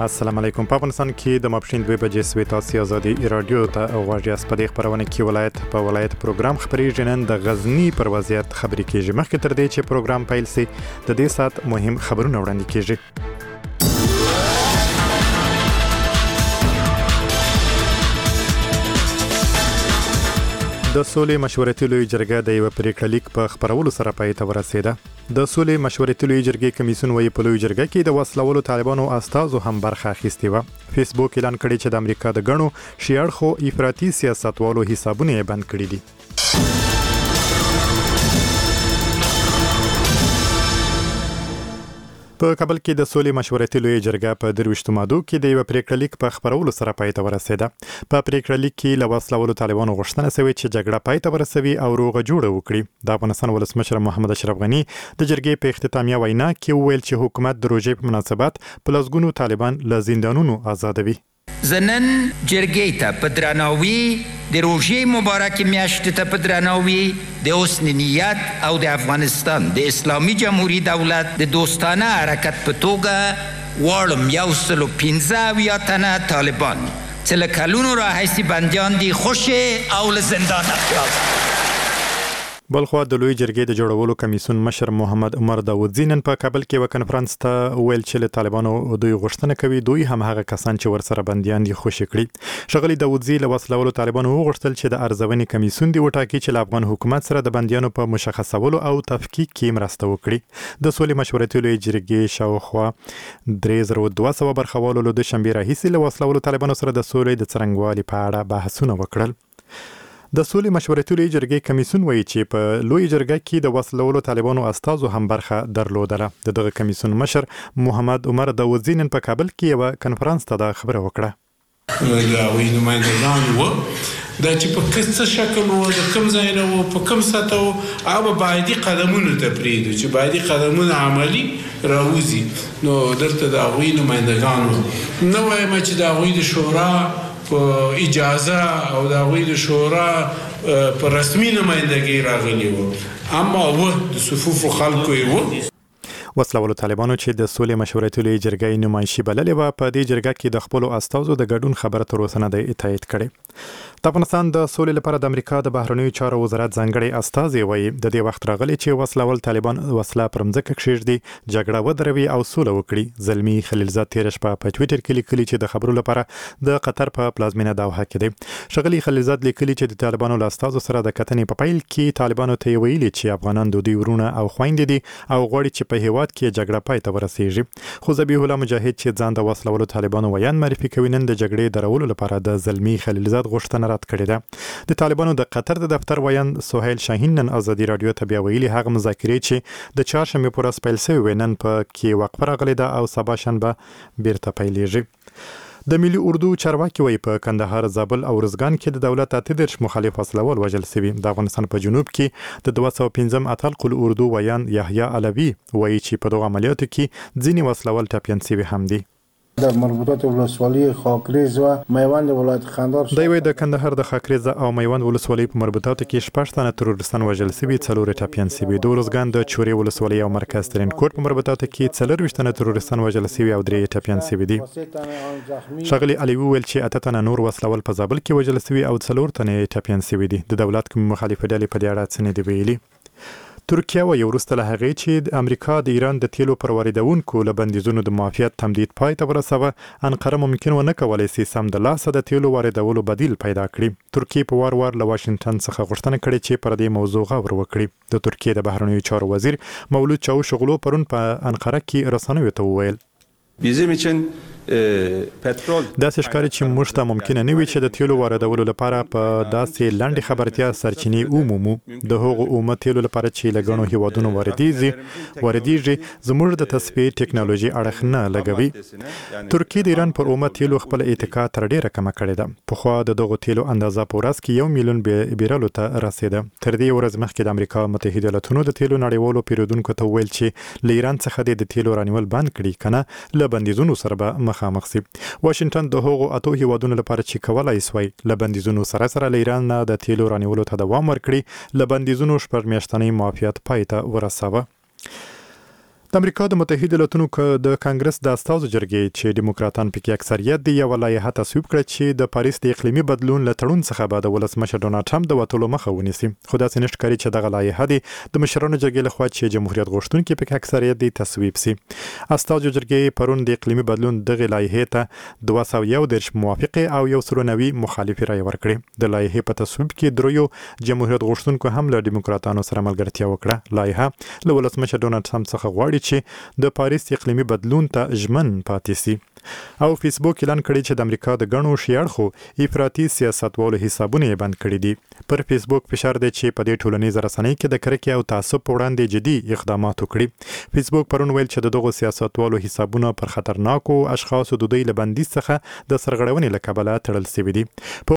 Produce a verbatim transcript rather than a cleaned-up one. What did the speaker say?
السلام علیکم. په افغانستان کې د ماپښین دوه بجې سوي تاسو ازادي رادیو ته غواړئ اس په دې خبرونه کې ولایت په ولایت پروګرام خبري نن د غزنی پر وضعیت خبري کیږي. مخکې تر دې چې پروګرام پیل شي د دې سات مهم خبرونه وړاندې کیږي. د سولې مشورتي لوی جرګه د یو پریکړه لیک په خبرولو سره پای ته ورسېده. د سولې مشورتي لوی جرګې کمیسیون وایي په لوی جرګه کې د وسلوالو طالبانو استازو هم برخه اخیستې و. فیسبوک اعلان کړی چې د امریکا د غنو شیړ خو افراطي سیاستوالو حسابونه بند کړي دي. په کابل کې د سولې مشورتي لوی جرګه په درويشتو ماده کې د یو پریکړه لیک په خبرولو سره پای ته ورسېده. په پریکړه لیک کې له وسلوالو طالبانو غوښتنه شوې چې جګړه پای ته ورسوي او روغه جوړه وکړي. د افغانستان ولسمشر محمد اشرف غنی د جرګې په اختتامیه وینا کې وویل چې حکومت د روژې په مناسبت په لسګونو طالبان له زندانونو آزادوي. زنن جرګې ته په درناوي د روژې مبارک میاشت ته په درناوي د حسن نیت او د افغانستان د اسلامي جمهوریت دولت د دوستانه حرکت په توګه واړم یو سل و پنځه اویا تنه طالبان چې له کلونو راهیسې بندیان دي خوشې او له زندانه خلاص. بلخوا د لوی جرګې د جوړولو کمیسیون مشر محمد عمر داودزی نن په کابل کې و کنفرانس ته ویل چې له طالبانو دوی غوښتنه کوي دوی هم هغه کسان چې ورسره بنديان دي خوشي کړي. شغلی داودزی له وسلوالو طالبانو وغوښتل چې د ارزونې کمیسیون دی وټاکي چې له افغان حکومت سره د بنديانو په مشخصولو او تفکیک کې مرسته وکړي. د سولې مشورتي لوی جرګې شاوخوا درې زره دوه سوه برخوالو له شنبه راهیسې له وسلوالو طالبانو سره د سولې د څرنګوالي په اړه بحثونه وکړل. د سولې مشورتي لوی جرګې کمیسیون وایي چې په لوی جرګه کې د وسلوالو طالبانو استازو هم برخه درلودله. د دغه کمیسیون مشر محمد عمر داودزی نن په کابل کې یو کنفرانس ته د خبره وکړه. دا وی نمائندگان و دا چې په کڅ شکل و د کوم ځای نه و په کوم سطح و هغه باید قدمونه ته پریږدو چې باید قدمونه عملی راوځي. نو درته دا وی نمائندگان نو وایم چې دا وی د شورا په اجازه او دا غوی د شورا په رسمي نمایندګي راغلی و اما و د صفوف خلکو یو وسلوالو طالبانو چې د سولې مشورتي لوی جرګې نمایشي بللې و په دې جرګه کې د خپل استازو د ګډون خبره تر اوسه نه دی تایید کړي. د افغانستان د سولې لپاره د امریکا د بهرنیو چارو وزارت ځانګړي استازي وایي د دې وخت راغلی چې وسلوال طالبان وسله پر مځکه کښېږدي جګړه ودروي او سوله وکړي. زلمی خلیلزاد تیر شپه په ټویټر کې لیکلي چې د خبرو لپاره د قطر په پلازمینه دوحه کې دی. شغلی خلیلزاد لیکلي چې د طالبانو له استازو سره د کتنې په پیل کې طالبانو ته ویلي چې افغانان د دوی ورونه او خويندې دي او غواړي چې په هیواد کې جګړه پای ته ورسیږي. خو ذبیح الله مجاهد چې ځان د وسلوالو طالبانو ویان معرفي کوي نن د جګړې درولو لپاره د زلمی خلیلزاد غوښتنه رد کړې ده. د طالبانو د قطر د دفتر ویان سهیل شاهین نن ازادي رادیو ته بیا ویلي هغه مذاکرې چې د چهارشنبه پر ورځ پیل شوې نن په کې وقفه راغلې ده او سبا شنبه بیرته پیلېږي. د ملي اردو چارواکي وایي په کندهار، زابل او ارزګان کې د دولت اته دېرش مخالف وسلوال وژل شوي. د افغانستان په جنوب کې د دوه سوه پنځم اتل قل اردو ویان یحیی علوي وایي چې په دغه عملیاتو کې ځینې وسلوال ټپیان شوي هم دي. در مربوطات ولسوالی خاکریز و میوند ولایت خندار دی وی د کندهار د خاکریز او میوند ولسوالی په مربوطاتو کې شپږ تنه تروریستان وژل شوي، څلور ټپیان شوي. د ارزګان د چورې ولسوالی او مرکز ترین کوټ په مربوطاتو کې څلرویشت تنه تروریستان وژل شوي او درې ټپیان شوي دي. ښاغلي علي وویل چې اته تنه نور وسلوال په زابل کې وژل شوي او څلور تنه ټپیان شوي دي. د دولت کوم مخالفه ډلې په دې اړه څه نه دی ویلي. ترکیه و یو وروسته له هغې چې د امریکا د ایران د تیلو پر واردونکو له بندیزونو د معافیت تمدید پای ته ورسوه، انقره ممکن ونه کولی شي سمدلاسه د تیلو واردولو بدیل پیدا کړي. ترکیه په وار وار له واشنګټن څخه غوښتنه کړې چې پر دې موضوع غور وکړي. د ترکیه د بهرنیو چارو وزیر مولود چاوشغلو پرون په انقره کې رسنیو ته وویل bizim için داسې ښکاري چې موږ ته ممکنه نه وي چې د تیلو واردولو لپاره په داسې لنډې خبرتیا سرچینې ومومو. د هغو اومه تیلو لپاره چې له ګڼو هیوادونو واردېږي واردېږي زموږ د تصفیې ټکنالوژي اړخ نه لګوي. ترکیه د ایران پر اومه تیلو خپل اتکا تر ډیره کمه کړې ده. پخوا د دغو تیلو اندازه په ورځ کې یو میلیون بیرلو ته رسېده. تر دې ورځ مخکې د امریکا متحده ایالاتونو د تیلو نړیوالو پیرودونکو ته ویل چې له ایران څخه د تیلو رانیول بند کړي کنه له بندیزونو سره به مخامخ شي. واشنګټن د هغو اتو هیوادونو لپاره چې کولای سوی له بندیزونو سره سره له ایران نه د تیلو رانیولو ته دوام ورکړي له بندیزونو شپږ میاشتنۍ معافیت پای ته ورسوه. د امریکا د متحده ایالاتونو د کانګرس د استازو جرګې چې دیموکراتان پکې اکثریت دي یو لایحه تصویب کړه چې د پاریس د اقلیمي بدلون له تړون څخه بعد ولسمشر ډونالد ټرمپ د وټولو مخه ونیسي. خو داسې نشته کاری چې دغه لایحه دی د مشرانو جرګې لخوا چې جمهوریت غوښتونکي پکې اکثریت دي تصویب سي. استازو جرګې پرون د اقلیمي بدلون دغه لایحه ته دوه سوه یو دېرش موافقه او یو سل نوي مخالفي رای ورکړي. د لایحې په تصویب کې دریو جمهوریت غوښتونکو هم له دیموکراتانو سره ملګرتیا وکړه. لایحه له ولسمشر ډونالد ټرمپ څخه غواړي چې د پاریس اقلیمي بدلون ته ژمن پاتې سي. او فیسبوک اعلان کړی چې د امریکا د غنو شیاړخو افراطي سیاستوالو حسابونه یې بند کړي دي. پر فیسبوک فشار دی چې په دې ټولنیز رسنۍ کې د کرکې او تعصب په وړاندې جدي اقدامات وکړي. فیسبوک پرون ویل چې دغه سیاستوالو حسابونه پر خطرناکو اشخاصو د دوی له بندیز څخه د سرغړونې له کبله تړل شوي دي.